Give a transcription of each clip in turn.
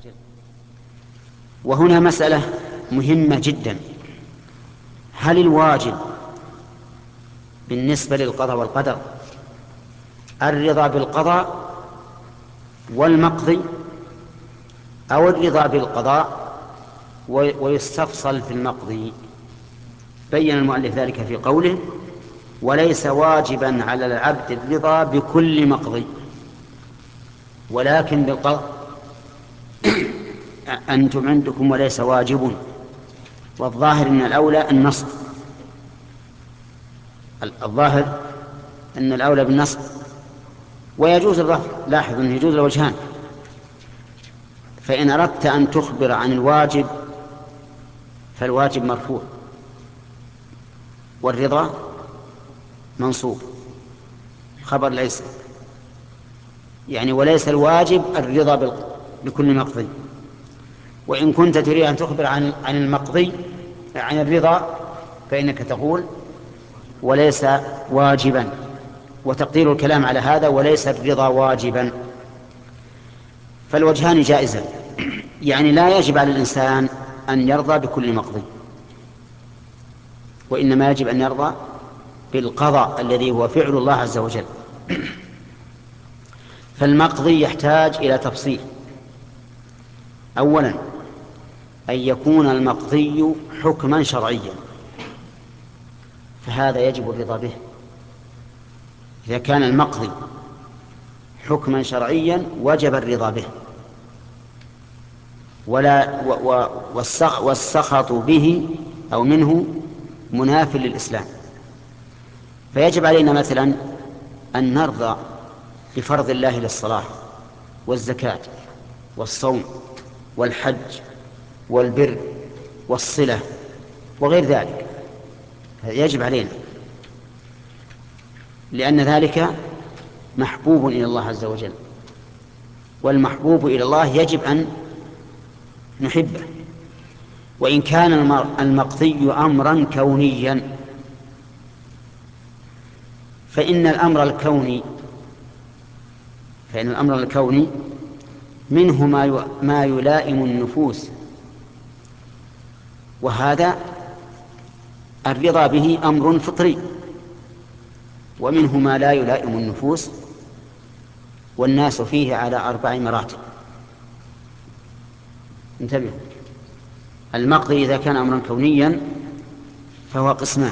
وجل. وهنا مسألة مهمة جدا: هل الواجب بالنسبة للقضاء والقدر الرضا بالقضاء والمقضي، أو الرضا بالقضاء ويستفصل في المقضي؟ بين المؤلف ذلك في قوله: وليس واجبا على العبد الرضا بكل مقضي ولكن بالقضاء. أنتم عندكم وليس واجب، والظاهر أن الأولى النصب، الظاهر أن الأولى بالنصب، ويجوز الرفع. لاحظوا أنه يجوز الوجهان. فإن أردت أن تخبر عن الواجب فالواجب مرفوع والرضا منصوب، خبر ليس، يعني وليس الواجب الرضا بكل مقضي. وإن كنت تريد أن تخبر عن المقضي عن الرضا فإنك تقول وليس واجبا، وتقدير الكلام على هذا وليس الرضا واجبا. فالوجهان جائزان، يعني لا يجب على الإنسان أن يرضى بكل مقضي، وإنما يجب أن يرضى بالقضاء الذي هو فعل الله عز وجل. فالمقضي يحتاج إلى تفصيل. أولا أن يكون المقضي حكما شرعيا، فهذا يجب الرضا به. إذا كان المقضي حكما شرعيا وجب الرضا به، والسخط به أو منه مناف للإسلام. فيجب علينا مثلا أن نرضى بفرض الله للصلاة والزكاة والصوم والحج والبر والصلة وغير ذلك، يجب علينا، لأن ذلك محبوب إلى الله عز وجل، والمحبوب إلى الله يجب أن نحبه. وإن كان المقضي أمرا كونيا فإن الأمر الكوني منه ما يلائم النفوس، وهذا الرضا به أمر فطري، ومنه ما لا يلائم النفوس، والناس فيه على 4 مراتب. انتبهوا، المقضي إذا كان أمرا كونيا فهو قسمان: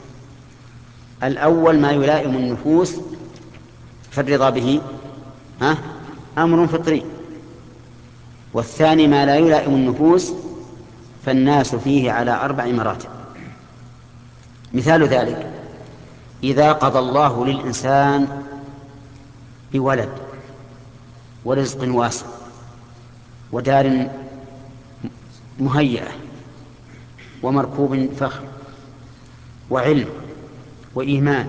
الأول ما يلائم النفوس فالرضا به أمر فطري، والثاني ما لا يلائم النفوس فالناس فيه على 4 مراتب. مثال ذلك: إذا قضى الله للإنسان بولد ورزق واسع ودار مهيئة ومركوب فخم وعلم وإيمان،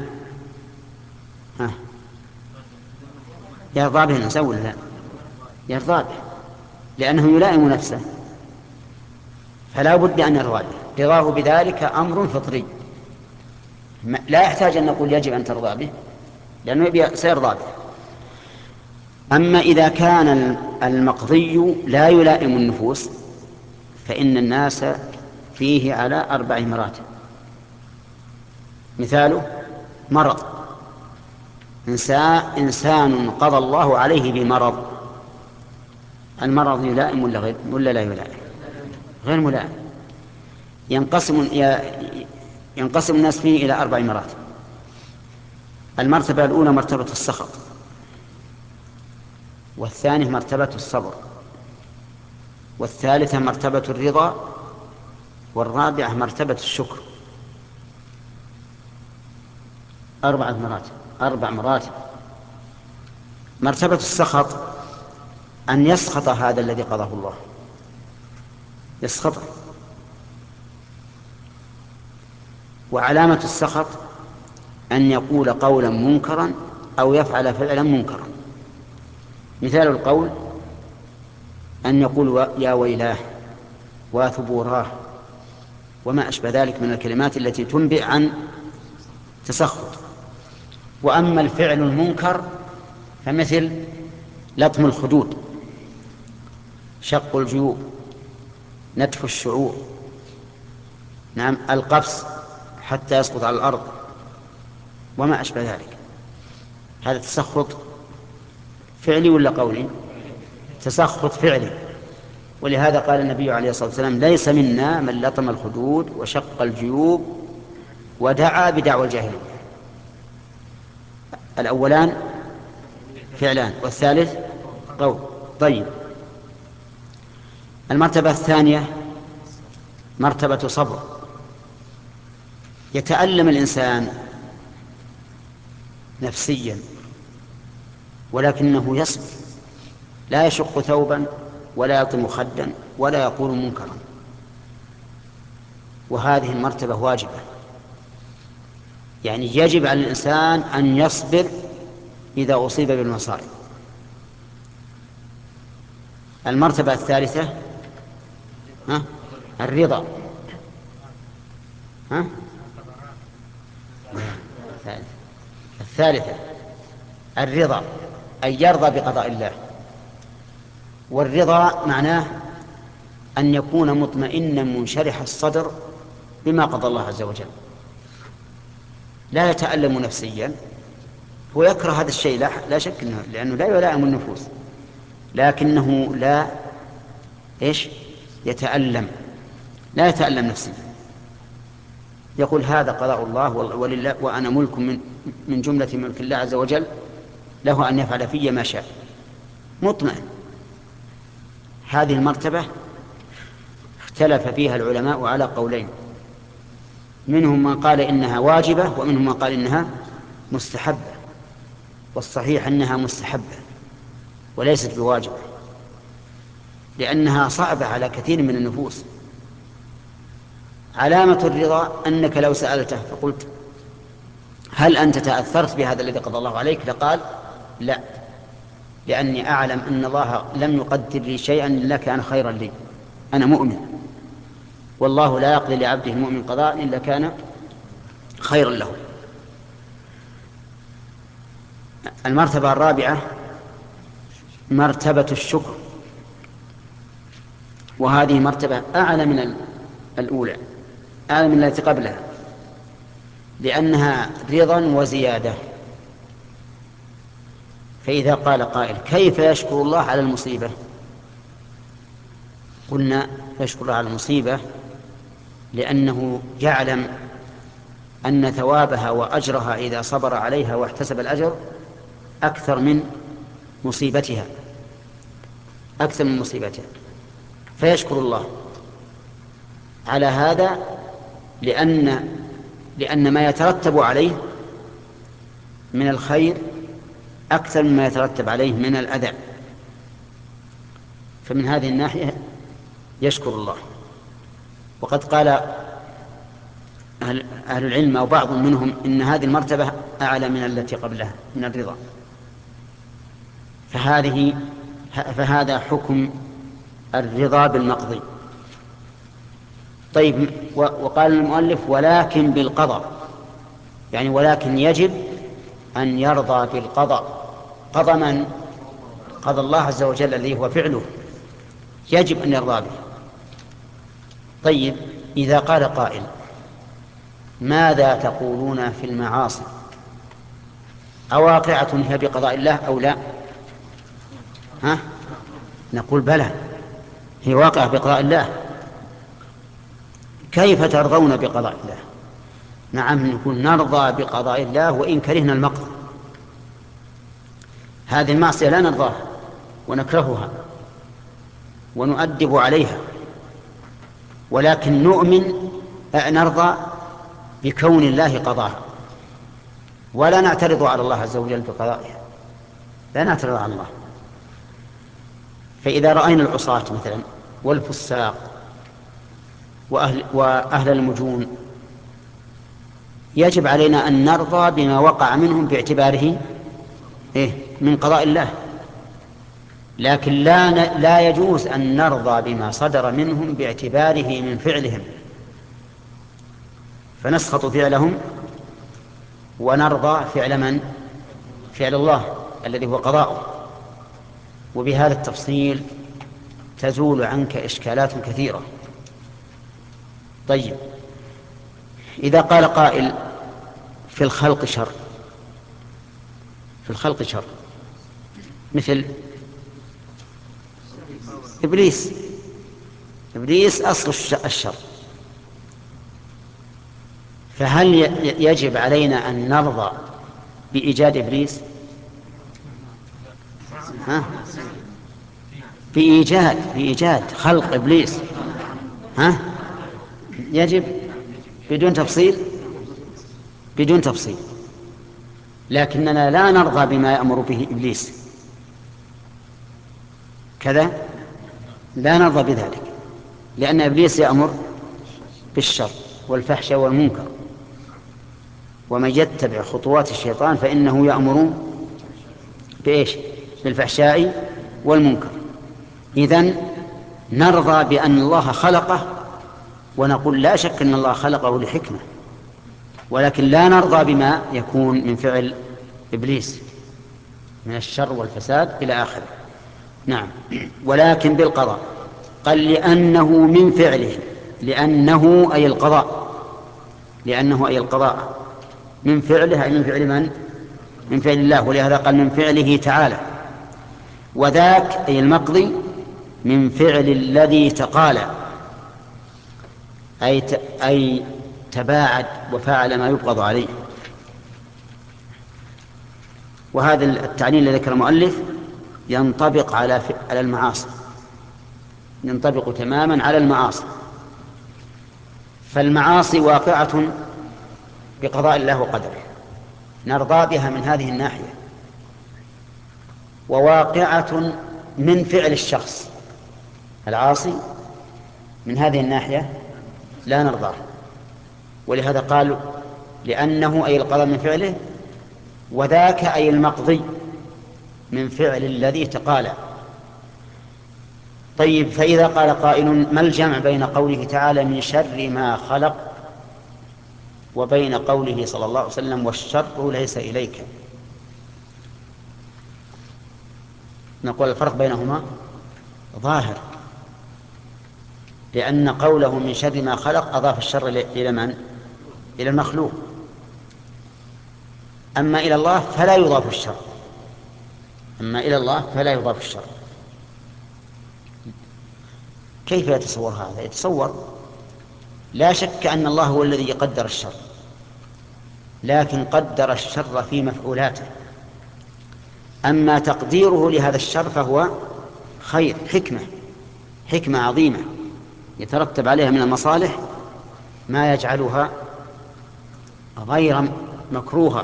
يرضى به الإنسان ولا لا؟ يرضى به، لأنه يلائم نفسه، فلا بد أن يرضى به. رضاه بذلك أمر فطري، لا يحتاج أن نقول يجب أن ترضى به، لأنه سيرضى به. أما إذا كان المقضي لا يلائم النفوس فإن الناس فيه على 4 مراتب. مثاله: مرض، إنسان قضى الله عليه بمرض، المرض يلائم ولا لا يلائم؟ غير ملائم. ينقسم الناس فيه إلى 4 مراتب. المرتبة الأولى مرتبة السخط، والثانية مرتبة الصبر، والثالثة مرتبة الرضا، والرابعة مرتبة الشكر. 4 مراتب. مرتبة السخط أن يسخط هذا الذي قضاه الله، يسخطه، وعلامة السخط أن يقول قولا منكرا أو يفعل فعلا منكرا. مثال القول أن يقول يا ويلاه وثبوراه وما أشبه ذلك من الكلمات التي تنبئ عن تسخط. وأما الفعل المنكر فمثل لطم الخدود شق الجيوب، نتف الشعور، نعم، القفص حتى يسقط على الأرض وما أشبه ذلك. هذا تسخط فعلي ولا قولي؟ تسخط فعلي. ولهذا قال النبي عليه الصلاة والسلام: ليس منا من لطم الخدود وشق الجيوب ودعا بدعوى الجاهلية. الأولان فعلان والثالث قول. طيب، المرتبة الثانية مرتبة صبر. يتألم الإنسان نفسيا ولكنه يصبر، لا يشق ثوبا ولا يطم خدا ولا يقول منكرا، وهذه المرتبة واجبة. يعني يجب على الإنسان أن يصبر إذا أصيب بالمصائب. المرتبة الثالثة الرضا. الثالثة الرضا، أن يرضى بقضاء الله. والرضا معناه أن يكون مطمئنا منشرح الصدر بما قضى الله عز وجل، لا يتألم نفسيا. هو يكره هذا الشيء لا شك إنه، لأنه لا يلائم النفوس، لكنه لا يتألم، لا يتألم نفسيا. يقول: هذا قضاء الله ولله، وأنا ملك من جملة ملك الله عز وجل، له أن يفعل في ما شاء، مطمئن. هذه المرتبة اختلف فيها العلماء على قولين، منهم من قال إنها واجبة ومنهم من قال إنها مستحبة، والصحيح أنها مستحبة وليست بواجبة، لأنها صعبة على كثير من النفوس. علامة الرضا أنك لو سألته فقلت: هل أنت تأثرت بهذا الذي قضى الله عليك؟ لقال: لا، لأني أعلم أن الله لم يقدر لي شيئا إلا كان خيرا لي، أنا مؤمن، والله لا يقضي لعبده المؤمن قضاء إلا كان خيرا له. المرتبة الرابعة مرتبة الشكر، وهذه مرتبة أعلى من الأولى، أعلى من التي قبلها، لأنها رضا وزيادة. فإذا قال قائل: كيف يشكر الله على المصيبة؟ قلنا: يشكر الله على المصيبة لأنه يعلم أن ثوابها وأجرها إذا صبر عليها واحتسب الأجر أكثر من مصيبتها، أكثر من مصيبتها، فيشكر الله على هذا، لأن ما يترتب عليه من الخير أكثر مما يترتب عليه من الأذى. فمن هذه الناحية يشكر الله. وقد قال أهل العلم أو بعض منهم إن هذه المرتبة أعلى من التي قبلها من الرضا. فهذا حكم الرضا بالمقضي. طيب، وقال المؤلف: ولكن بالقضاء، يعني ولكن يجب أن يرضى بالقضاء. قضى من؟ قضى الله عز وجل الذي هو فعله، يجب أن يرضى به. طيب، إذا قال قائل: ماذا تقولون في المعاصي؟ أواقعة هي بقضاء الله أو لا؟ نقول: بلى، هي واقعة بقضاء الله. كيف ترضون بقضاء الله؟ نعم، نقول: نرضى بقضاء الله وإن كرهنا المقضى. هذه المعصية لا نرضاها ونكرهها ونؤدب عليها، ولكن نرضى بكون الله قضاها، ولا نعترض على الله عز وجل بقضائها، لا نعترض على الله. فإذا رأينا العصاة مثلا والفساق وأهل المجون، يجب علينا أن نرضى بما وقع منهم باعتباره من قضاء الله، لكن لا يجوز أن نرضى بما صدر منهم باعتباره من فعلهم، فنسخط فعلهم ونرضى فعل من؟ فعل الله الذي هو قضاؤه. وبهذا التفصيل تزول عنك إشكالات كثيرة. طيب، إذا قال قائل في الخلق شر، في الخلق شر، مثل إبليس. إبليس أصل الشر، فهل يجب علينا أن نرضى بإيجاد إبليس؟ ها؟ بإيجاد خلق إبليس، ها؟ يجب بدون تفصيل، بدون تفصيل. لكننا لا نرضى بما يأمر به إبليس، كذا لا نرضى بذلك، لأن إبليس يأمر بالشر والفحش والمنكر، ومن يتبع خطوات الشيطان فإنه يأمر بإيش؟ بالفحشاء والمنكر. إذن نرضى بأن الله خلقه، ونقول لا شك أن الله خلقه لحكمة، ولكن لا نرضى بما يكون من فعل إبليس من الشر والفساد إلى آخره. نعم، ولكن بالقضاء. قال لأنه من فعله، لأنه أي القضاء، لأنه أي القضاء من فعله، أي من فعل من؟ من فعل الله، ولهذا قال من فعله تعالى. وذاك أي المقضي من فعل الذي تقالى، أي تباعد وفعل ما يبغض عليه. وهذا التعليل الذي ذكر المؤلف ينطبق على المعاصي، ينطبق تماما على المعاصي. فالمعاصي واقعة بقضاء الله وقدره، نرضى بها من هذه الناحية، وواقعة من فعل الشخص العاصي من هذه الناحية لا نرضاه. ولهذا قالوا لأنه أي القضاء من فعله، وذاك أي المقضي من فعل الذي تقالى. طيب، فإذا قال قائل ما الجمع بين قوله تعالى من شر ما خلق وبين قوله صلى الله عليه وسلم والشر ليس إليك؟ نقول الفرق بينهما ظاهر، لأن قوله من شر ما خلق أضاف الشر إلى من؟ إلى المخلوق. أما إلى الله فلا يضاف الشر، أما إلى الله فلا يضاف الشر. كيف يتصور هذا؟ يتصور لا شك أن الله هو الذي يقدر الشر، لكن قدر الشر في مفعولاته. أما تقديره لهذا الشر فهو خير، حكمة عظيمة يترتب عليها من المصالح ما يجعلها غير مكروهة.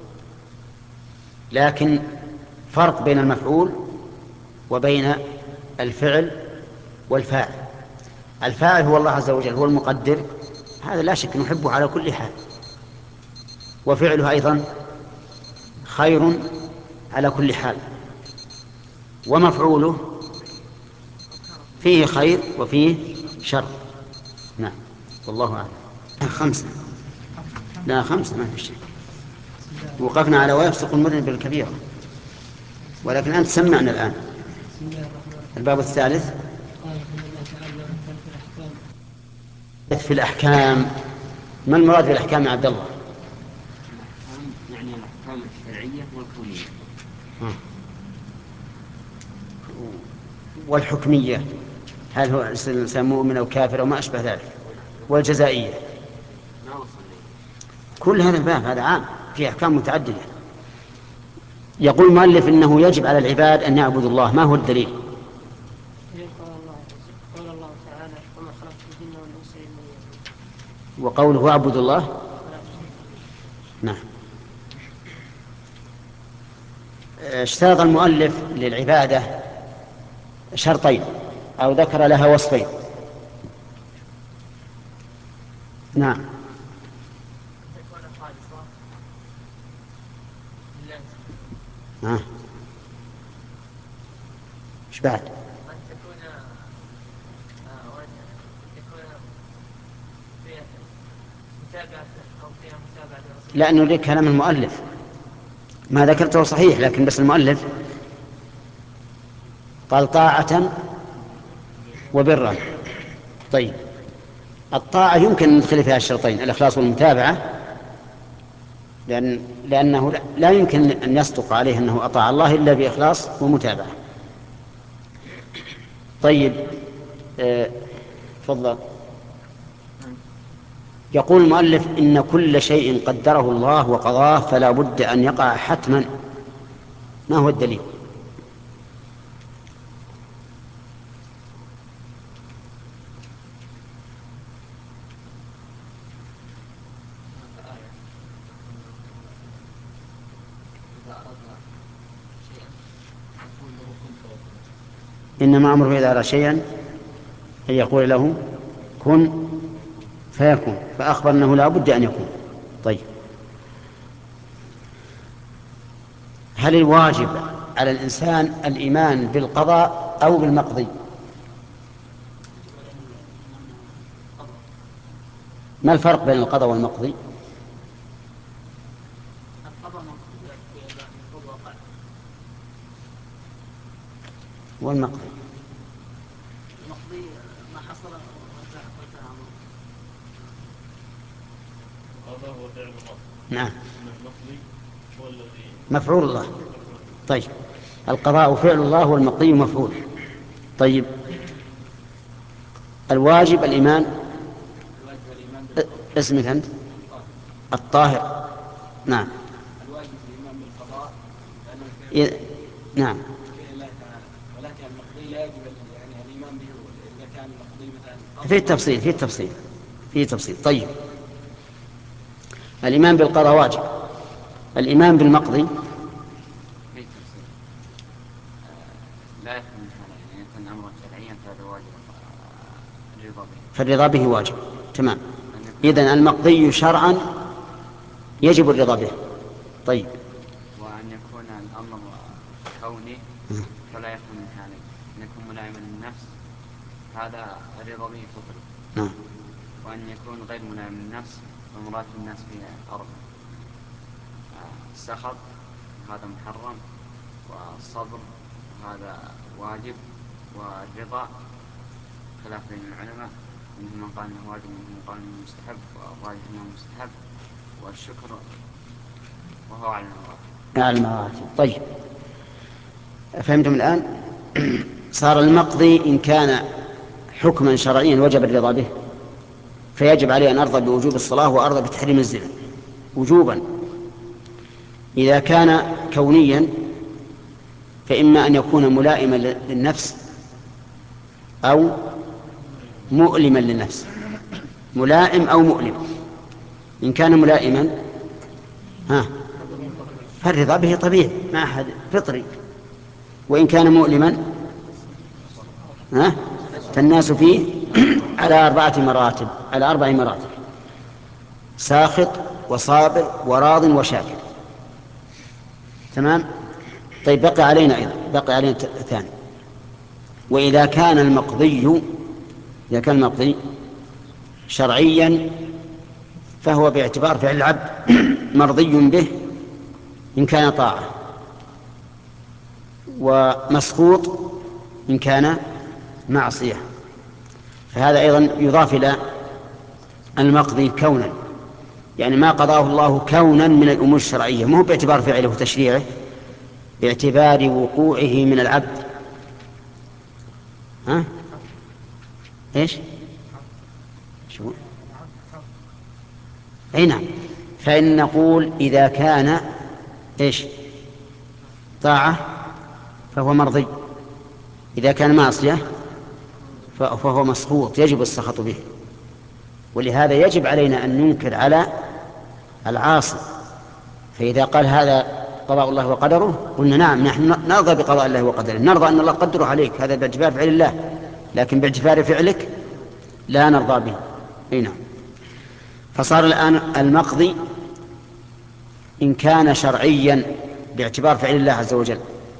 لكن فرق بين المفعول وبين الفعل والفاعل. الفاعل هو الله عز وجل، هو المقدر، هذا لا شك نحبه على كل حال، وفعله أيضا خير على كل حال، ومفعوله فيه خير وفيه شر. نعم، والله أعلم. 5، لا 5 ما في شيء. وقفنا على ويفسق المذنب بالكبيرة، ولكن أنت سمعنا الآن. الباب الثالث في الأحكام. ما المراد بالأحكام يا عبد الله؟ يعني الأحكام الشرعية والكونية. والحكمية، هل هو إنسان مؤمن أو كافر أو ما أشبه ذلك؟ والجزائية، ما وصل لي. كل هذا الباب هذا عام في أحكام متعددة. يقول المؤلف إنه يجب على العباد أن يعبدوا الله. ما هو الدليل؟ قال الله تعالى وما خلقت الجن والإنس إلا ليعبدون. وقوله اعبدوا الله. نعم. اشترط المؤلف للعبادة شرطين أو ذكر لها وصفين. نعم. ايش بعد؟ لأنه ليه كلام المؤلف ما ذكرته صحيح، لكن بس المؤلف قال طاعة وبره. طيب، الطاعة يمكن أن ندخل فيها الشرطين، الإخلاص والمتابعة، لأنه لا يمكن أن يصدق عليه أنه أطاع الله إلا بإخلاص ومتابعة. طيب، تفضل. يقول المؤلف: إن كل شيء قدره الله وقضاه فلا بد أن يقع حتما. ما هو الدليل؟ إنما أمره إذا أراد شيئا أن يقول له كن فيكون، فأخبر أنه لا بد أن يكون. طيب، هل الواجب على الإنسان الإيمان بالقضاء أو بالمقضي؟ ما الفرق بين القضاء والمقضي؟ والمقضي ما حصل القضاء هو فعل الله. نعم، المقضي هو الذي مفعول الله. طيب، القضاء فعل الله والمقضي مفعول. طيب، الواجب الإيمان. اسمك أنت؟ الطاهر. نعم. الواجب الإيمان بالقضاء نعم. الله تعالى، ولكن المقضي لا يجب يعني الإيمان به إذا كان المقضي مثلا في تفصيل. طيب، الإيمان بالقضاء واجب. الإيمان بالمقضي في تفصيل. لا يكون يعني يكون أمرا شرعيا فهذا واجب الرضا به. فالرضا به واجب. تمام. إذن المقضي شرعا يجب الرضا به. طيب، وأن يكون الأمر كوني فلا يكون من حالين، أن يكون ملائما للنفس هذا الرضا به فطري. نعم. وأن يكون غير ملائم للنفس ومراد الناس في أرض السخط هذا محرم، والصبر هذا واجب، والرضا خلاف بين العلماء، منهم من قال انه واجب ومنهم من قال انه مستحب، والراجح انه مستحب، والشكر وهو على المراتب. طيب، فهمتم الآن؟ صار المقضي إن كان حكما شرعيا وجب الرضا به، فيجب عليه أن أرضى بوجوب الصلاة وأرضى بتحريم الزنا وجوبا. إذا كان كونيا فإما أن يكون ملائما للنفس أو مؤلما للنفس، ملائم أو مؤلم. إن كان ملائما فالرضا به طبيعي ما أحد فطري، وإن كان مؤلما فالناس فيه على أربع مراتب: ساخط وصابر وراض وشاكر. تمام. طيب، بقي علينا ثاني. وإذا كان المقضي شرعيا فهو باعتبار فعل العبد مرضي به إن كان طاعة، ومسقوط إن كان معصية، فهذا أيضا يضاف إلى المقضي كونا، يعني ما قضاه الله كونا من الأمور الشرعية، مو باعتبار فعله وتشريعه، باعتبار وقوعه من العبد. ايش شو اي نعم. فإن نقول إذا كان ايش طاعة فهو مرضي، إذا كان معصية فهو مسخوط يجب السخط به. ولهذا يجب علينا أن ننكر على العاصي، فإذا قال هذا قضاء الله وقدره قلنا نعم، نحن نرضى بقضاء الله وقدره، نرضى أن الله قدره عليك، هذا باعتبار فعل الله، لكن باعتبار فعلك لا نرضى به. نعم. فصار الآن المقضي إن كان شرعيا باعتبار فعل الله عز وجل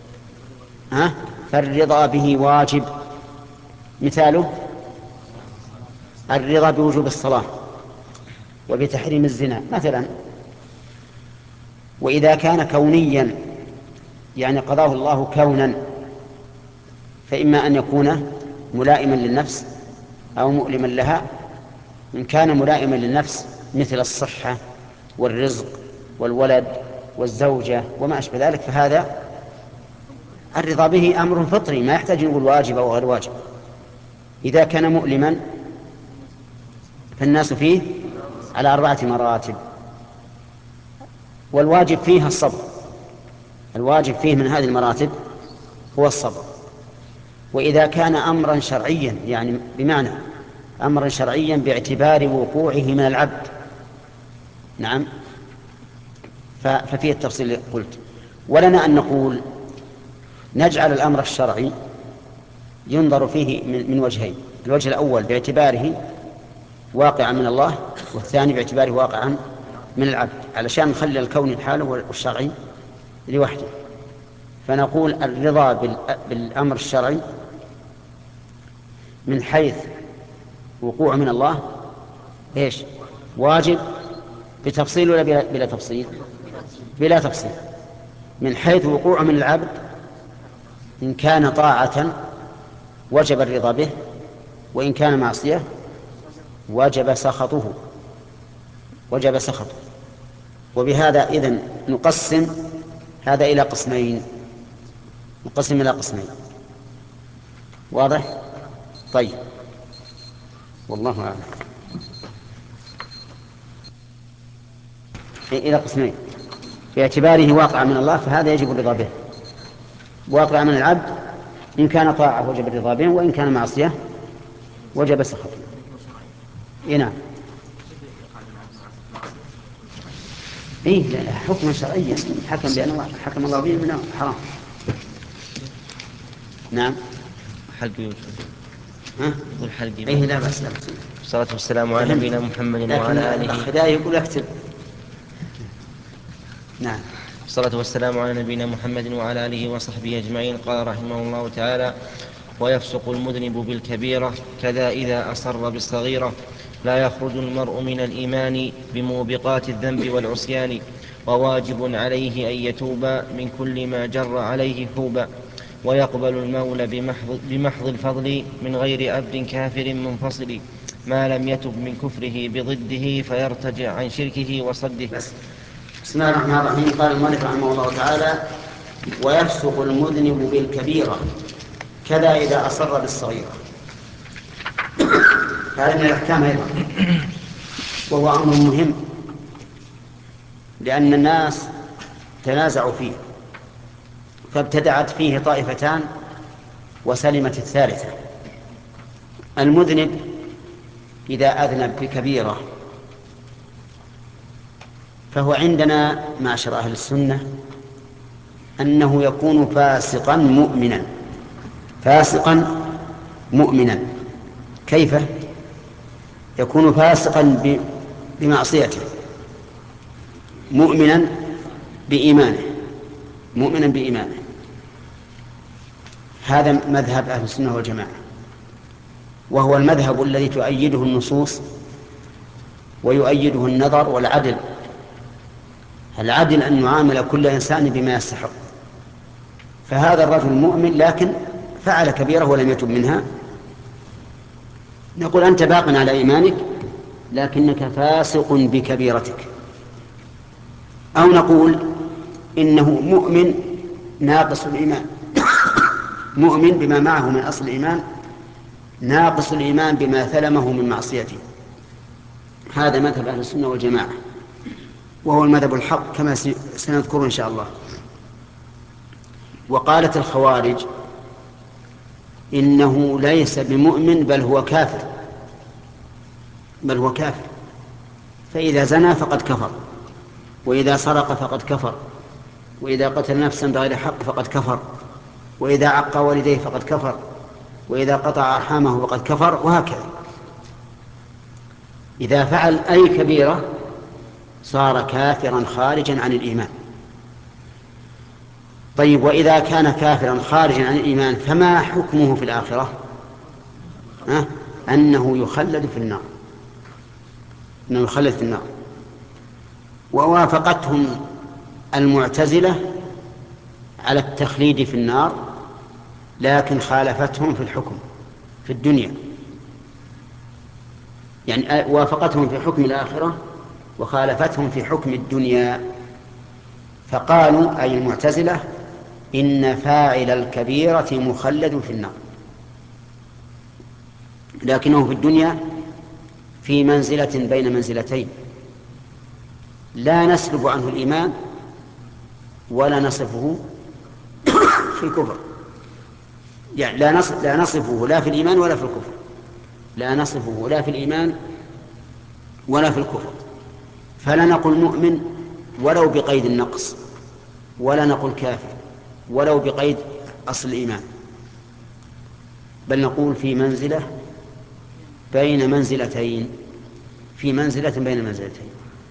فالرضا به واجب. مثاله الرضا بوجوب الصلاة وبتحريم الزنا مثلا. وإذا كان كونيا يعني قضاه الله كونا فإما أن يكون ملائما للنفس أو مؤلما لها. إن كان ملائما للنفس مثل الصحة والرزق والولد والزوجة وما أشبه ذلك فهذا الرضا به أمر فطري ما يحتاج نقول واجب أو غير واجب. إذا كان مؤلما فالناس فيه على 4 مراتب، والواجب فيها الصبر. الواجب فيه من هذه المراتب هو الصبر. وإذا كان أمرا شرعيا يعني بمعنى أمرا شرعيا باعتبار وقوعه من العبد، نعم، ففيه التفصيل اللي قلت. ولنا أن نقول نجعل الأمر الشرعي ينظر فيه من وجهين: الوجه الأول باعتباره واقعا من الله، والثاني باعتباره واقعا من العبد، علشان نخلي الكون الحال والشرعي لوحده. فنقول الرضا بالأمر الشرعي من حيث وقوع من الله إيش؟ واجب بتفصيل ولا بلا تفصيل؟ بلا تفصيل. من حيث وقوع من العبد إن كان طاعة وجب الرضا به، وإن كان معصية وجب سخطه. وبهذا إذن نقسم هذا إلى قسمين. واضح؟ طيب، والله أعلم. إلى قسمين: باعتباره واقع من الله فهذا يجب الرضا به، واقع من العبد إن كان طاعة وجب الرضا به، وإن كان معصية وجب سخطه. نعم. لا حكما شرعيا حكم بأنه حكم الله به من حرام. نعم. حلقي يقول حلقي. لا بأس. والصلاة والسلام على نبينا محمد وعلى آله. الخداع يقول اكتب. نعم. والصلاة والسلام على نبينا محمد وعلى آله وصحبه أجمعين. قال رحمه الله تعالى: ويفسق المذنب بالكبيرة كذا إذا أصر بالصغيرة. لا يخرج المرء من الإيمان بموبقات الذنب والعصيان، وواجب عليه أن يتوب من كل ما جر عليه حوبا، ويقبل المولى بمحض الفضل من غير أب كافر منفصل، ما لم يتب من كفره بضده فيرتجع عن شركه وصده. بسم الله الرحمن الرحيم. قال المؤلف رحمه الله تعالى: ويفسق المذنب بالكبيرة كذا إذا أصر بالصغيرة. هذا من الأحكام أيضا، وهو أمر مهم لأن الناس تنازعوا فيه، فابتدعت فيه طائفتان وسلمت الثالثة. المذنب إذا أذنب بكبيرة فهو عندنا معشر أهل السنة أنه يكون فاسقا مؤمنا. كيف يكون فاسقا؟ بمعصيته، مؤمنا بإيمانه. هذا مذهب أهل السنة والجماعة، وهو المذهب الذي تؤيده النصوص ويؤيده النظر والعدل. العدل أن نعامل كل إنسان بما يستحق. فهذا الرجل مؤمن لكن فعل كبيرة ولم يتب منها، نقول أنت باق على إيمانك لكنك فاسق بكبيرتك. أو نقول إنه مؤمن ناقص الإيمان، مؤمن بما معه من أصل الإيمان، ناقص الإيمان بما ثلمه من معصيته. هذا مذهب أهل السنة والجماعة، وهو المذهب الحق كما سنذكر إن شاء الله. وقالت الخوارج إنه ليس بمؤمن بل هو كافر. فإذا زنى فقد كفر، وإذا سرق فقد كفر، وإذا قتل نفسا بغير حق فقد كفر، وإذا عق والديه فقد كفر، وإذا قطع أرحامه فقد كفر، وهكذا. إذا فعل أي كبيرة صار كافرا خارجا عن الإيمان. طيب، وإذا كان كافرا خارجا عن الإيمان فما حكمه في الآخرة؟ أنه يخلد في النار. ووافقتهم المعتزلة على التخليد في النار، لكن خالفتهم في الحكم. في الدنيا، يعني وافقتهم في حكم الآخرة وخالفتهم في حكم الدنيا. فقالوا أي المعتزلة إن فاعل الكبيرة مخلد في النار، لكنه في الدنيا في منزلة بين منزلتين، لا نسلب عنه الإيمان ولا نصفه في الكفر، يعني لا نصفه لا في الإيمان ولا في الكفر، لا نصفه لا في الإيمان ولا في الكفر. فلا نقول مؤمن ولو بقيد النقص، ولا نقول كافر ولو بقيد أصل الإيمان، بل نقول في منزلة بين منزلتين، في منزلة بين منزلتين.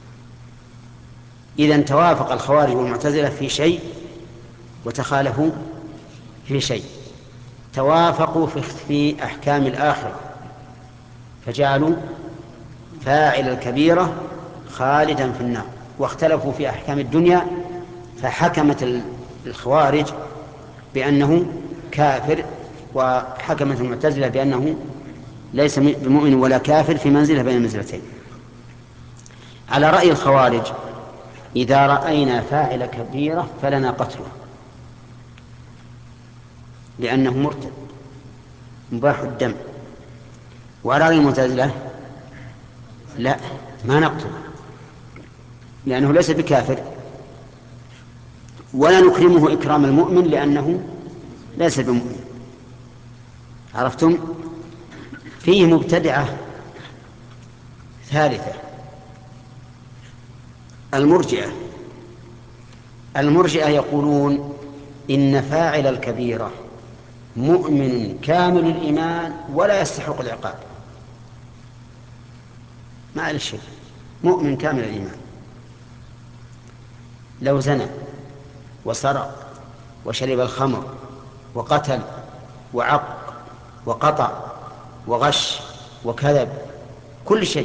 إذن توافق الخوارج والمعتزلة في شيء وتخالفوا في شيء. توافقوا في أحكام الآخرة فجعلوا فاعل الكبيرة خالدا في النار، واختلفوا في أحكام الدنيا فحكمت الخوارج بأنه كافر، وحكمت المعتزلة بأنه ليس بمؤمن ولا كافر، في منزلة بين المنزلتين. على رأي الخوارج إذا رأينا فاعل كبيرة فلنا قتله لأنه مرتد مباح الدم. وعلى رأي المعتزلة لا، ما نقتله لأنه ليس بكافر، ولا نكرمه إكرام المؤمن لأنه ليس بمؤمن. عرفتم؟ فيه مبتدعة ثالثة، المرجئة يقولون إن فاعل الكبيرة مؤمن كامل الإيمان ولا يستحق العقاب، ما عليه شيء، مؤمن كامل الإيمان، لو زنى وسرق وشرب الخمر وقتل وعق وقطع وغش وكذب كل شيء،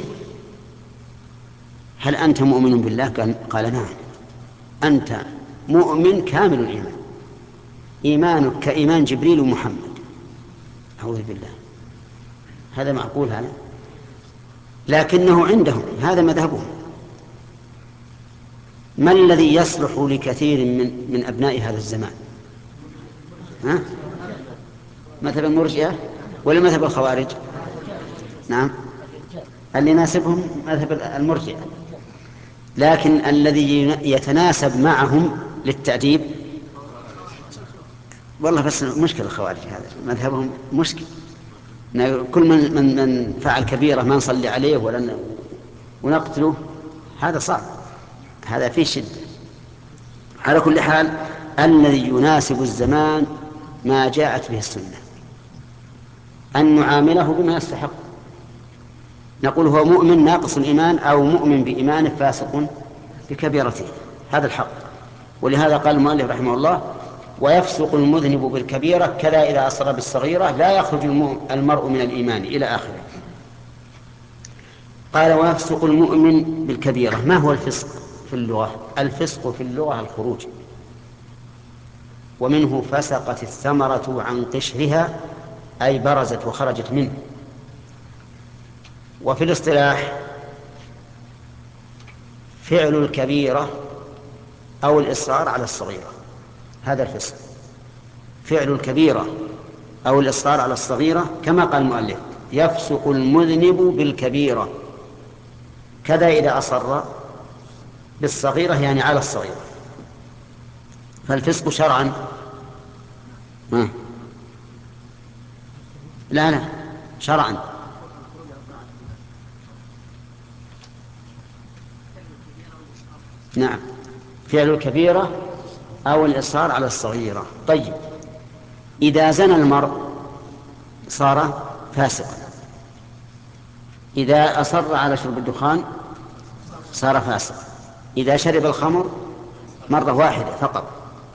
هل أنت مؤمن بالله؟ قال نعم، أنت مؤمن كامل الإيمان، إيمانك كإيمان جبريل ومحمد. أعوذ بالله، هذا معقول هذا؟ لكنه عندهم هذا مذهبهم. ما الذي يصلح لكثير من أبناء هذا الزمان؟ مذهب المرجئة ولا مذهب الخوارج؟ نعم، اللي يناسبهم مذهب المرجئة، لكن الذي يتناسب معهم للتأديب والله بس مشكلة الخوارج هذا مذهبهم مشكل، كل من فعل كبيرة ما نصلي عليه ولا ونقتله، هذا صعب، هذا فيه شدة. على كل حال الذي يناسب الزمان ما جاءت به السنة، أن نعامله بما يستحق، نقول هو مؤمن ناقص الإيمان أو مؤمن بإيمانه فاسق بكبيرته، هذا الحق. ولهذا قال المؤلف رحمه الله ويفسق المذنب بالكبيرة كذا إذا أصر بالصغيرة لا يخرج المرء من الإيمان إلى آخره. قال ويفسق المؤمن بالكبيرة. ما هو الفسق في اللغة؟ الفسق في اللغة الخروج، ومنه فسقت الثمرة عن قشرها أي برزت وخرجت منه. وفي الاصطلاح فعل الكبيرة أو الإصرار على الصغيرة، هذا الفسق، فعل الكبيرة أو الإصرار على الصغيرة، كما قال المؤلف يفسق المذنب بالكبيرة كذا إذا أصر بالصغيرة يعني على الصغيرة. فالفسق شرعا لا شرعا نعم، فعل الكبيرة أو الإصرار على الصغيرة. طيب إذا زنى المرء صار فاسقا، إذا أصر على شرب الدخان صار فاسقا، إذا شرب الخمر مرة واحدة فقط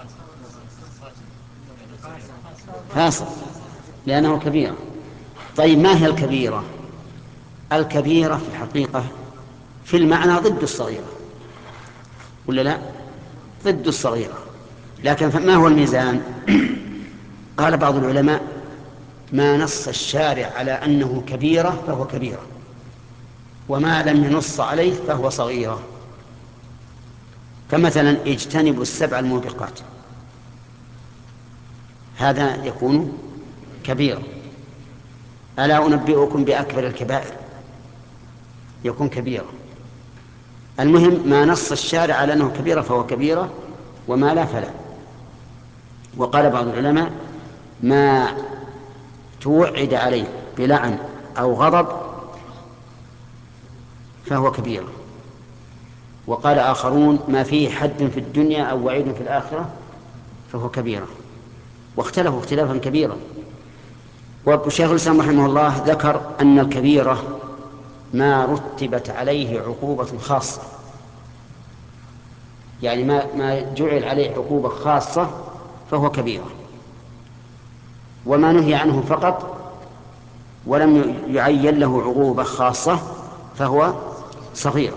فاسق لأنه كبيرة. طيب ما هي الكبيرة؟ الكبيرة في الحقيقة في المعنى ضد الصغيرة ولا لا؟ ضد الصغيرة، لكن ما هو الميزان؟ قال بعض العلماء ما نص الشارع على أنه كبيرة فهو كبيرة، وما لم ينص عليه فهو صغيرة. كمثلا اجتنبوا السبع الموبقات، هذا يكون كبيرة. ألا أنبئكم بأكبر الكبائر، يكون كبيرة. المهم ما نص الشارع على أنه كبيرة فهو كبيرة، وما لا فلا. وقال بعض العلماء ما توعد عليه بلعن أو غضب فهو كبيرة. وقال آخرون ما فيه حد في الدنيا أو وعيد في الآخرة فهو كبيرة. واختلفوا اختلافا كبيرا. والشيخ الإسلام رحمه الله ذكر أن الكبيرة ما رتبت عليه عقوبة خاصة، يعني ما جعل عليه عقوبة خاصة فهو كبيرة، وما نهي عنه فقط ولم يعين له عقوبة خاصة فهو صغيرة.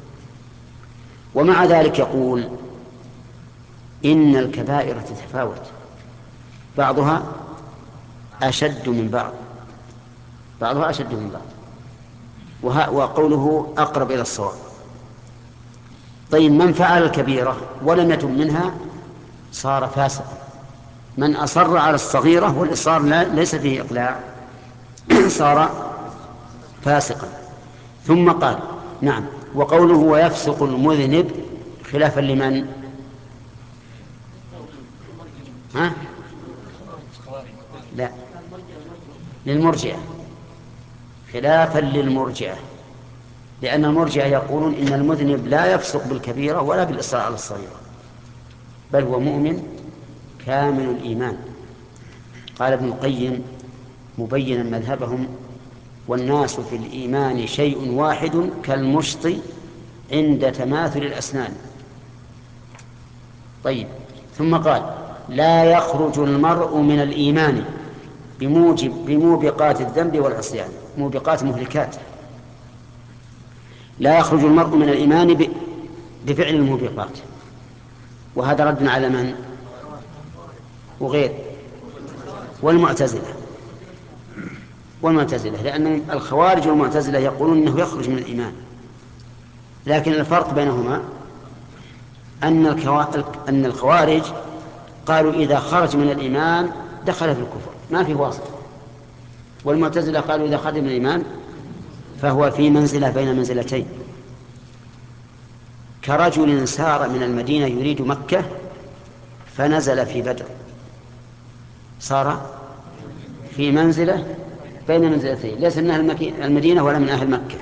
ومع ذلك يقول إن الكبائر تتفاوت، بعضها أشد من بعض، بعضها أشد من بعض، وقوله أقرب إلى الصواب. طيب من فعل الكبيرة ولم يتب منها صار فاسقا. من أصر على الصغيرة والإصرار ليس فيه إقلاع صار فاسقا. ثم قال نعم، وقوله ويفسق المذنب خلافا لمن؟ ها؟ لا، للمرجئة، خلافا للمرجئة، لأن المرجئة يقولون إن المذنب لا يفسق بالكبيرة ولا بالإصرار على الصغيرة، بل هو مؤمن كامل الإيمان. قال ابن القيم مبينا مذهبهم والناس في الإيمان شيء واحد كالمشط عند تماثل الأسنان. طيب ثم قال لا يخرج المرء من الإيمان بموبقات الذنب والعصيان، موبقات مهلكات. لا يخرج المرء من الإيمان بفعل الموبقات، وهذا رد على من؟ وغير والمعتزلة، لأن الخوارج والمعتزلة يقولون أنه يخرج من الإيمان، لكن الفرق بينهما أن الخوارج قالوا إذا خرج من الإيمان دخل في الكفر ما في واسطة، والمعتزلة قالوا إذا خرج من الإيمان فهو في منزلة بين منزلتين، كرجل سار من المدينة يريد مكة فنزل في بدر، صار في منزلة بين منزلتين، ليس من أهل المدينة ولا من أهل مكة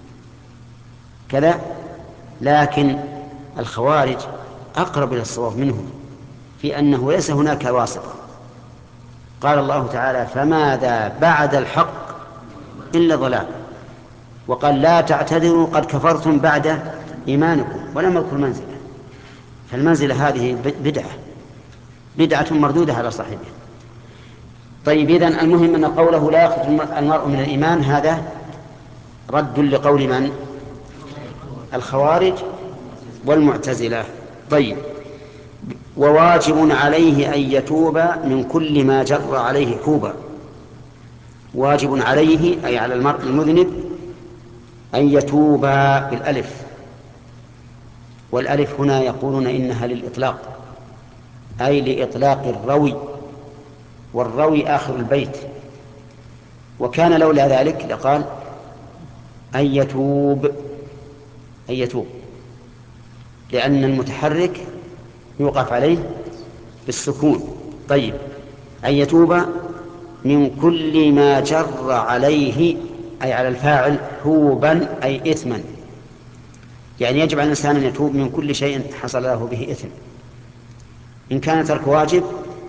كذا. لكن الخوارج أقرب إلى الصواب منهم في أنه ليس هناك واسطة. قال الله تعالى فماذا بعد الحق إلا ضلال، وقال لا تعتذروا قد كفرتم بعد إيمانكم، ولم يذكر منزلة. فالمنزلة هذه بدعة مردودة على صاحبها. طيب إذن المهم أن قوله لا يخرج المرء من الإيمان هذا رد لقول من؟ الخوارج والمعتزلة. طيب وواجب عليه أن يتوب من كل ما جر عليه حوبا. واجب عليه أي على المرء المذنب أن يتوب بالألف، والألف هنا يقولون إنها للإطلاق، أي لإطلاق الروي، والروي آخر البيت، وكان لولا ذلك لقال أن يتوب، أن يتوب، لأن المتحرك يوقف عليه بالسكون. طيب أن يتوب من كل ما جر عليه أي على الفاعل حوبا أي إثما، يعني يجب على الإنسان أن يتوب من كل شيء حصل له به إثم، إن كان ترك واجب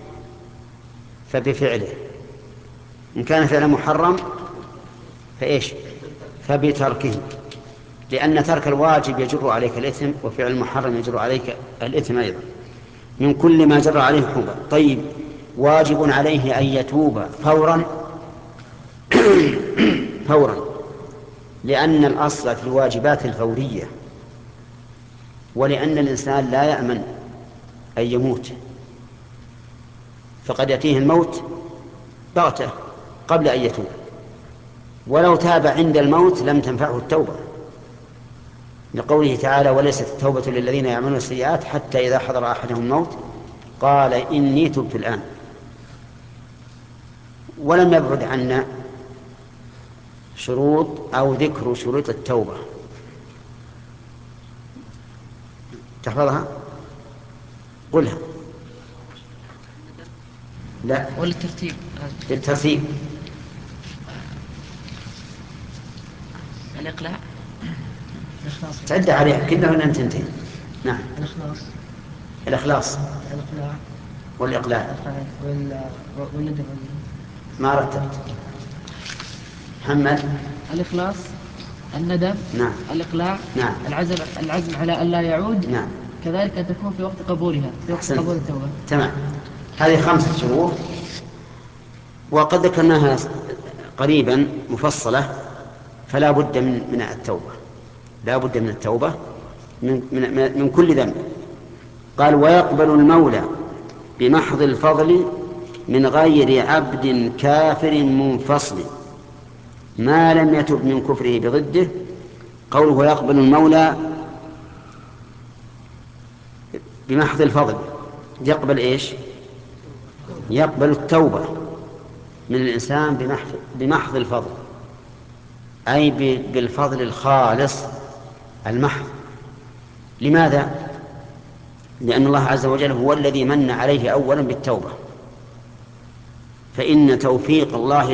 فبفعله، إن كان فعل محرم فإيش؟ فبتركه، لأن ترك الواجب يجر عليك الإثم، وفعل المحرم يجر عليك الإثم أيضا. من كل ما جر عليه حوبا. طيب واجب عليه أن يتوب فورا فورا، لأن الأصل في الواجبات الفورية، ولأن الإنسان لا يأمن أن يموت، فقد يأتيه الموت بغتة قبل أن يتوب، ولو تاب عند الموت لم تنفعه التوبة، لقوله تعالى: وليست التوبة للذين يعملون السيئات حتى إذا حضر أحدهم الموت قال إني تبت الآن. ولم يبعد عنا شروط أو ذكر شروط التوبة. تحفظها؟ قلها. لا، ولا الترتيب؟ للترتيب. الإقلاع. تعد عليها كلها من أن تنتهي. نعم. الإخلاص الإقلاع والإقلاع. والندم. ما رتبت. محمد. الإخلاص، الندم، نعم. الإقلاع، نعم. العزم على أن لا يعود، نعم. كذلك أن تكون في وقت قبولها، في وقت أحسنت. قبول التوبة. تمام. هذه 5 شروط، وقد ذكرناها قريبا مفصلة، فلا بد من التوبة، لا بد من التوبة من كل ذنب. قال: ويقبل المولى بمحض الفضل من غير عبد كافر منفصل ما لم يتب من كفره بضده. قوله ويقبل المولى بمحض الفضل، يقبل إيش؟ يقبل التوبة من الإنسان بمحض الفضل، أي بالفضل الخالص المحض. لماذا؟ لأن الله عز وجل هو الذي من عليه أولا بالتوبة، فإن توفيق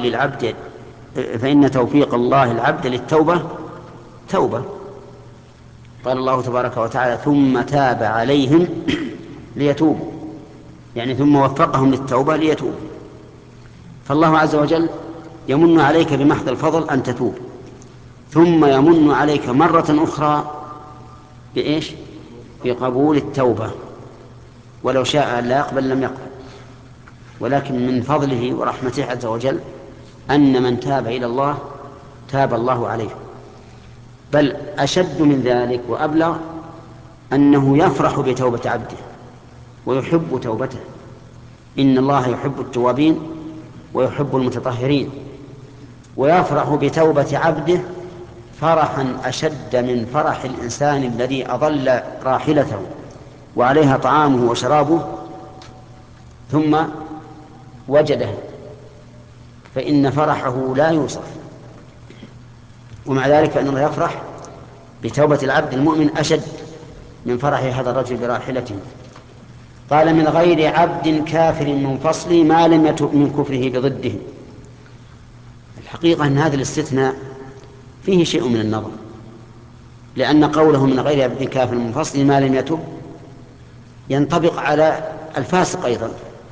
الله العبد للتوبة توبة. قال الله تبارك وتعالى: ثم تاب عليهم ليتوبوا، يعني ثم وفقهم للتوبة ليتوبوا. فالله عز وجل يمن عليك بمحض الفضل أن تتوب، ثم يمن عليك مرة أخرى بإيش؟ بقبول التوبة، ولو شاء أن لا يقبل لم يقبل، ولكن من فضله ورحمته عز وجل أن من تاب إلى الله تاب الله عليه. بل أشد من ذلك وأبلغ أنه يفرح بتوبة عبده ويحب توبته. إن الله يحب التوابين ويحب المتطهرين، ويفرح بتوبة عبده فرحا أشد من فرح الإنسان الذي أضل راحلته وعليها طعامه وشرابه ثم وجده، فإن فرحه لا يوصف. ومع ذلك فإن الله يفرح بتوبة العبد المؤمن أشد من فرح هذا الرجل براحلته. قال: من غير عبد كافر منفصل ما لم يتب من كفره بضده. الحقيقة أن هذا الاستثناء فيه شيء من النظر، لأن قوله من غير عبد كافر منفصل ما لم يتب ينطبق على الفاسق أيضا،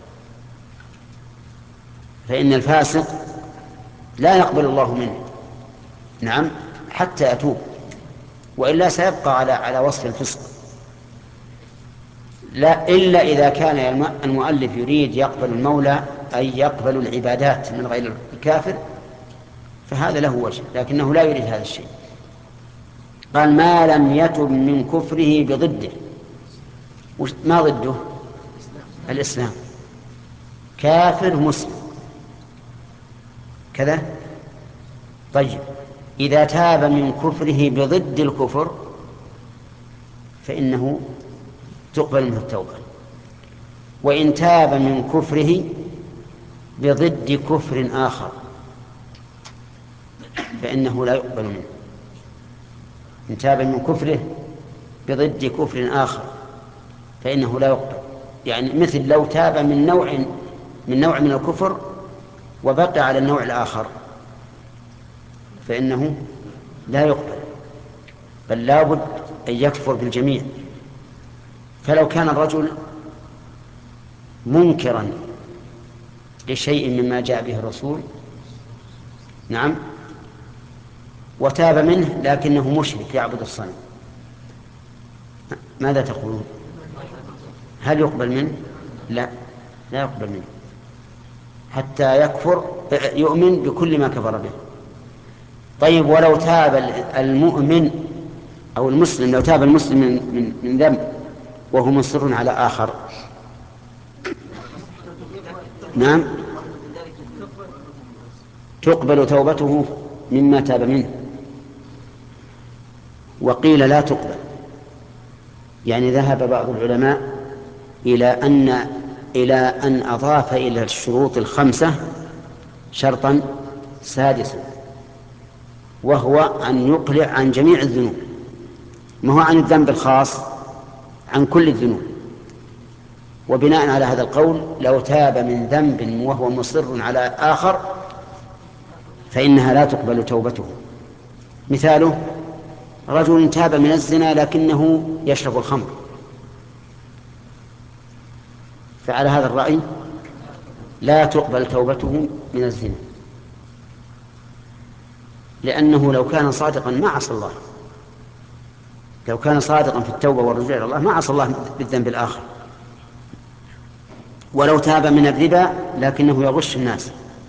فإن الفاسق لا يقبل الله منه، نعم، حتى يتوب، وإلا سيبقى على وصف الفسق. لا إلا إذا كان المؤلف يريد يقبل المولى أي يقبل العبادات من غير الكافر، فهذا له وجه، لكنه لا يريد هذا الشيء. قال: ما لم يتب من كفره بضده. ما ضده؟ الإسلام. كافر مسلم كذا. طيب، إذا تاب من كفره بضد الكفر فإنه تقبل منه التوبة، وإن تاب من كفره بضد كفر آخر فإنه لا يقبل منه. إن تاب من كفره بضد كفر آخر فإنه لا يقبل، يعني مثل لو تاب من نوع من الكفر وبقي على النوع الآخر فإنه لا يقبل، بل لا بد أن يكفر بالجميع. فلو كان الرجل منكرا لشيء مما جاء به الرسول، نعم، وتاب منه لكنه مشرك يعبد الصنم، ماذا تقولون؟ هل يقبل منه؟ لا يقبل منه حتى يؤمن بكل ما كفر به. طيب، ولو تاب المؤمن أو المسلم، لو تاب المسلم من ذنب وهو مصر على آخر، نعم، تقبل توبته مما تاب منه، وقيل لا تقبل. يعني ذهب بعض العلماء إلى أن أضاف إلى الشروط الخمسة شرطا سادسا، وهو أن يقلع عن جميع الذنوب، ما هو عن الذنب الخاص، عن كل الذنوب. وبناء على هذا القول لو تاب من ذنب وهو مصر على آخر فإنها لا تقبل توبته. مثاله رجل تاب من الزنا لكنه يشرب الخمر، فعلى هذا الرأي لا تقبل توبته من الزنا، لأنه لو كان صادقا ما عصى الله، لو كان صادقا في التوبة والرجوع إلى الله ما عصى الله بالذنب الآخر. ولو تاب من الربا لكنه يغش الناس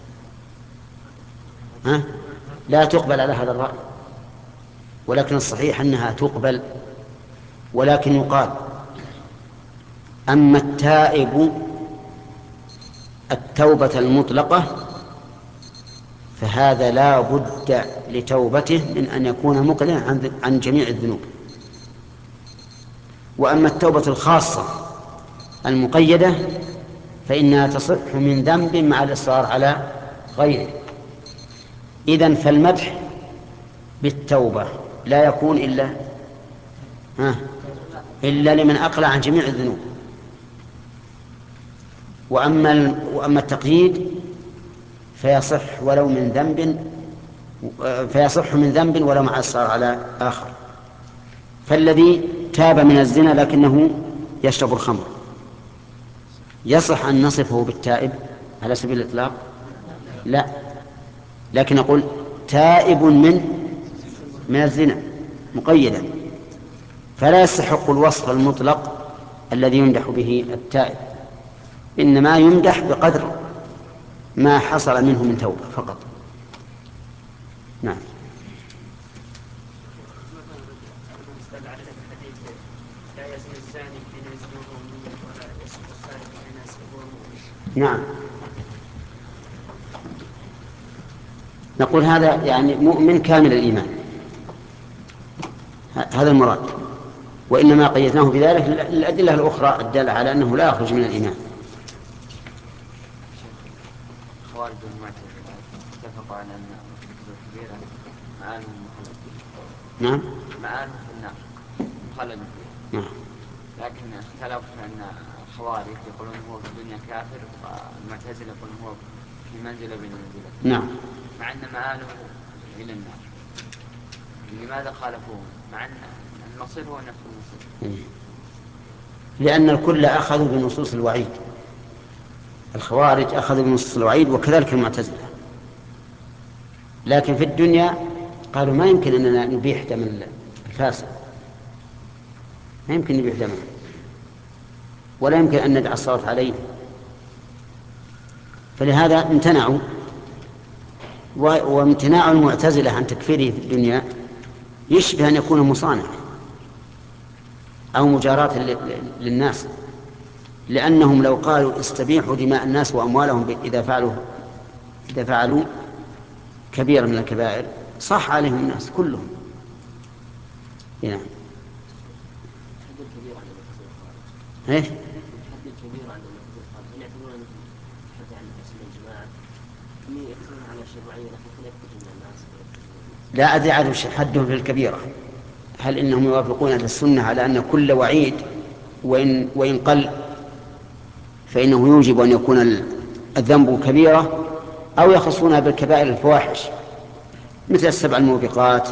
لا تقبل على هذا الرأي، ولكن الصحيح أنها تقبل. ولكن يقال أما التائب التوبة المطلقة فهذا لا بد لتوبته من أن يكون مقلعا عن جميع الذنوب. وأما التوبة الخاصة المقيدة فإنها تصح من ذنب مع الإصرار على غيره. إذن فالمدح بالتوبة لا يكون إلا لمن أقلع عن جميع الذنوب. وأما التقييد فيصح من ذنب ولو مع الإصرار على آخر. فالذي تاب من الزنا لكنه يشرب الخمر يصح أن نصفه بالتائب على سبيل الإطلاق؟ لا، لكن نقول تائب من الزنا مقيدا، فلا يستحق الوصف المطلق الذي يمدح به التائب، إنما يمدح بقدر ما حصل منه من توبة فقط. نعم. نعم، نقول هذا يعني مؤمن كامل الإيمان، هذا المراد، وإنما قيدناه بذلك للأدلة الأخرى الدالة على أنه لا يخرج من الإيمان. خوارج المعتزلة اتفقوا على أن مرتكب الكبيرة مآلهم مخلد فيها. نعم، مآلهم في النار مخلد فيها. نعم. لكن اختلفوا في أن الخوارج يقولون هو في الدنيا كافر، والمعتزلة يقولون هو في منزلة بين منزلتين، نعم. مع أن مآله إلى النار. لماذا خالفوهم مع أن المصير هو نفس المصير؟ لأن الكل أخذوا بنصوص الوعيد، الخوارج أخذوا بنصوص الوعيد وكذلك المعتزلة، لكن في الدنيا قالوا ما يمكن أننا نبيح دم الفاسق، ما يمكن نبيح دمه، ولا يمكن أن ندعى الصوت عليه، فلهذا امتنعوا. وامتناع المعتزلة عن تكفيره في الدنيا يشبه أن يكون مصانع أو مجاراة للناس، لأنهم لو قالوا استبيحوا دماء الناس وأموالهم إذا فعلوا كبيرة من الكبائر صح عليهم الناس كلهم. نعم. ايش؟ لا أدري عن حدهم في الكبيرة، هل إنهم يوافقون أهل السنة على أن كل وعيد وإن قل فإنه يوجب أن يكون الذنب كبيرة، أو يخصونها بالكبائر الفواحش مثل السبع الموبقات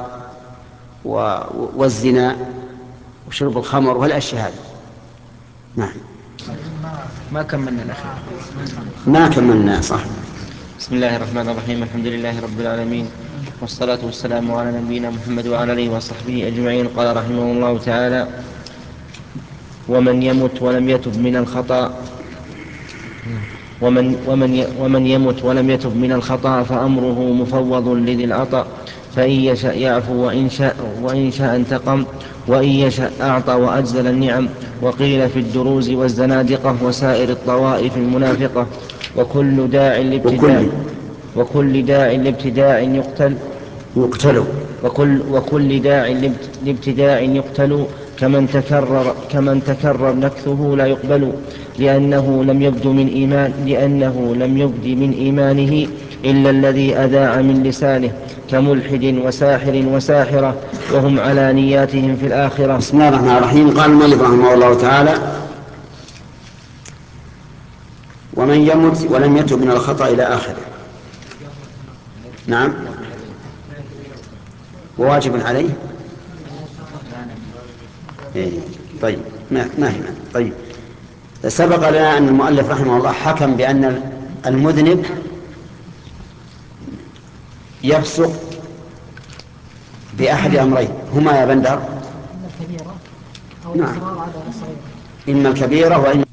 والزنا وشرب الخمر والأشياء هذه. نعم. ما كملنا الأخير. ما كملنا صح. بسم الله الرحمن الرحيم. الحمد لله رب العالمين، والصلاة والسلام على نبينا محمد وعلى آله وصحبه أجمعين. قال رحمه الله تعالى: ومن يمت ولم يتب من الخطأ ومن يمت ولم يتب من الخطأ فأمره مفوض لذي العطاء، فإن يشأ يعفو وإن شاء انتقم، وإن يشأ أعطى وأجزل النعم. وقيل في الدروز والزنادقة وسائر الطوائف المنافقة وكل داع لابتداء وكل داع لابتداع يقتل وكل داع لابتداع يقتل كمن تكرر نكثه لا يقبل لأنه لم يبد من إيمانه إلا الذي أذاع من لسانه كملحد وساحر وساحرة وهم على نياتهم في الآخرة. بسم الله الرحمن الرحيم. قال المؤلف رحمه الله تعالى: ومن يمت ولم يتب من الخطأ إلى آخره. نعم، وواجب عليه. طيب، ما هي. طيب، سبق لنا أن المؤلف رحمه الله حكم بأن المذنب يفسق بأحد أمرين، هما يا بندر؟ الكبيرة أو نعم، الإصرار على الصغيرة. إما الكبيرة وإما